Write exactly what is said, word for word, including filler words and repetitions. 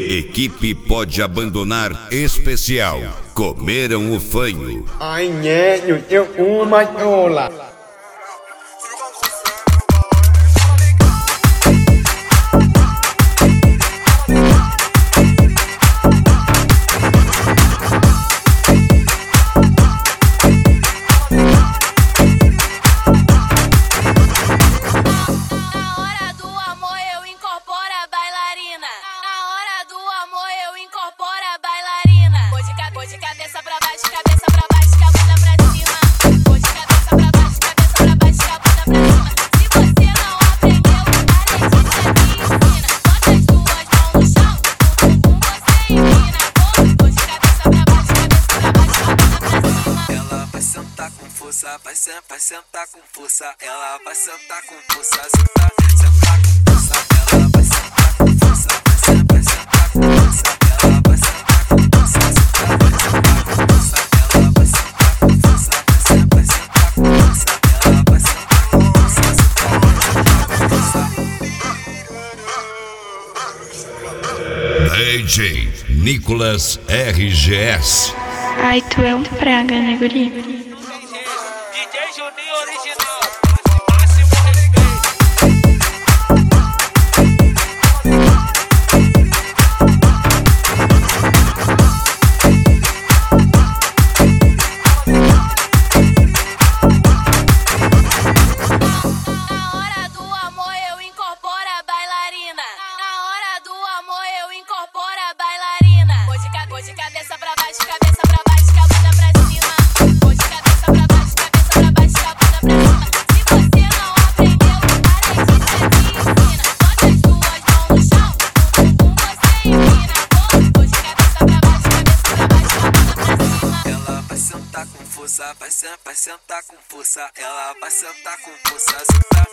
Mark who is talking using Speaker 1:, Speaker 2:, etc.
Speaker 1: Equipe pode abandonar especial. Comeram o fanho.
Speaker 2: Ai, nhé, eu uma ola.
Speaker 3: De cabeça pra baixo, cabeça pra baixo, que a bunda pra cima. Vou de cabeça pra baixo, cabeça pra baixo, que a bunda pra cima. Se você não aprendeu, a Letícia te ensina. Bota as duas mãos no chão, o bumbum você empina. Vou de cabeça pra baixo, cabeça pra baixo, que a bunda pra cima.
Speaker 4: Ela vai sentar com força, vai sentar, vai sentar com força. Ela vai sentar com força, sentar, sentar com força. Ela vai sentar com força, vai sentar, vai sentar com força. Ela vai sentar com força, sentar, vai sentar com força. Ela vai sentar com força, vai sentar, vai sentar com força. Ela vai sentar com força, sentar, vai sentar com força.
Speaker 1: D J Nicolas R G S.
Speaker 5: Ai, tu é um praga, né, guri?
Speaker 6: D J Juninho original, máximo respeito.
Speaker 3: Na hora do amor eu incorporo a bailarina. Na hora do amor eu incorporo a bailarina. Vou de, ca vou de cabeça pra baixo, cabeça pra baixo, que a bunda pra cima. Vou de cabeça pra baixo, cabeça pra baixo, que a bunda pra cima. Se você não aprendeu, a Letícia te ensina. Bota as duas mãos no chão, o bumbum você empina. Vou de cabeça pra baixo, cabeça pra baixo, que a bunda pra cima.
Speaker 4: Ela vai sentar com força, vai sentar, vai sentar com força. Ela vai sentar com força, sentar,